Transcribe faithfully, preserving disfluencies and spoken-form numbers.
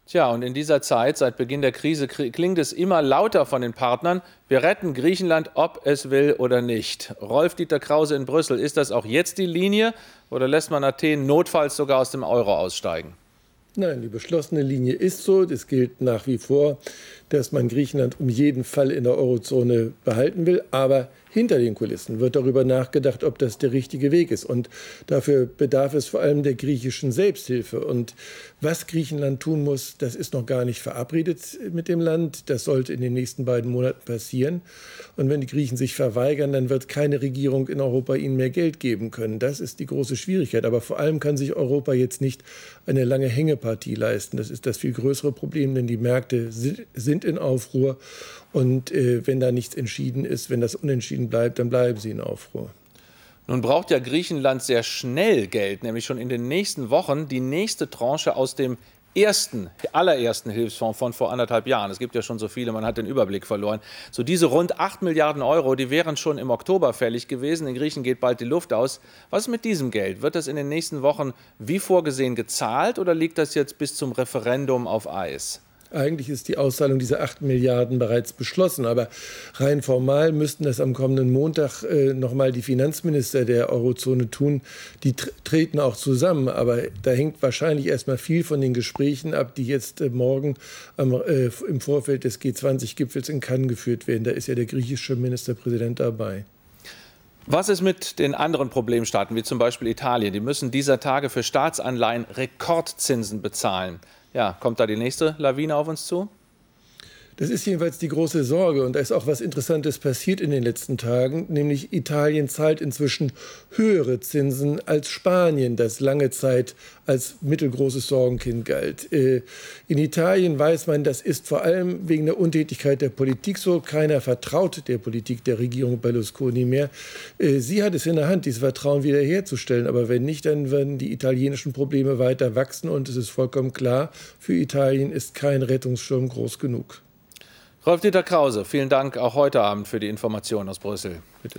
Tja, und in dieser Zeit, seit Beginn der Krise, klingt es immer lauter von den Partnern: Wir retten Griechenland, ob es will oder nicht. Rolf-Dieter Krause in Brüssel, ist das auch jetzt die Linie oder lässt man Athen notfalls sogar aus dem Euro aussteigen? Nein, die beschlossene Linie ist so. Das gilt nach wie vor, dass man Griechenland um jeden Fall in der Eurozone behalten will. Aber hinter den Kulissen wird darüber nachgedacht, ob das der richtige Weg ist. Und dafür bedarf es vor allem der griechischen Selbsthilfe. Und was Griechenland tun muss, das ist noch gar nicht verabredet mit dem Land. Das sollte in den nächsten beiden Monaten passieren. Und wenn die Griechen sich verweigern, dann wird keine Regierung in Europa ihnen mehr Geld geben können. Das ist die große Schwierigkeit. Aber vor allem kann sich Europa jetzt nicht eine lange Hängepartie leisten. Das ist das viel größere Problem, denn die Märkte sind in Aufruhr. Und äh, wenn da nichts entschieden ist, wenn das unentschieden bleibt, dann bleiben sie in Aufruhr. Nun braucht ja Griechenland sehr schnell Geld, nämlich schon in den nächsten Wochen die nächste Tranche aus dem ersten, allerersten Hilfsfonds von vor anderthalb Jahren. Es gibt ja schon so viele, man hat den Überblick verloren. So diese rund acht Milliarden Euro, die wären schon im Oktober fällig gewesen. Den Griechen geht bald die Luft aus. Was ist mit diesem Geld? Wird das in den nächsten Wochen wie vorgesehen gezahlt oder liegt das jetzt bis zum Referendum auf Eis? Eigentlich ist die Auszahlung dieser acht Milliarden bereits beschlossen, aber rein formal müssten das am kommenden Montag äh, noch mal die Finanzminister der Eurozone tun. Die tr treten auch zusammen, aber da hängt wahrscheinlich erstmal viel von den Gesprächen ab, die jetzt äh, morgen am, äh, im Vorfeld des G zwanzig Gipfels in Cannes geführt werden. Da ist ja der griechische Ministerpräsident dabei. Was ist mit den anderen Problemstaaten, wie zum Beispiel Italien? Die müssen dieser Tage für Staatsanleihen Rekordzinsen bezahlen. Ja, kommt da die nächste Lawine auf uns zu? Das ist jedenfalls die große Sorge. Und da ist auch was Interessantes passiert in den letzten Tagen. Nämlich Italien zahlt inzwischen höhere Zinsen als Spanien, das lange Zeit als mittelgroßes Sorgenkind galt. In Italien weiß man, das ist vor allem wegen der Untätigkeit der Politik so. Keiner vertraut der Politik der Regierung Berlusconi mehr. Sie hat es in der Hand, dieses Vertrauen wiederherzustellen. Aber wenn nicht, dann werden die italienischen Probleme weiter wachsen. Und es ist vollkommen klar, für Italien ist kein Rettungsschirm groß genug. Rolf-Dieter Krause, vielen Dank auch heute Abend für die Informationen aus Brüssel. Bitte.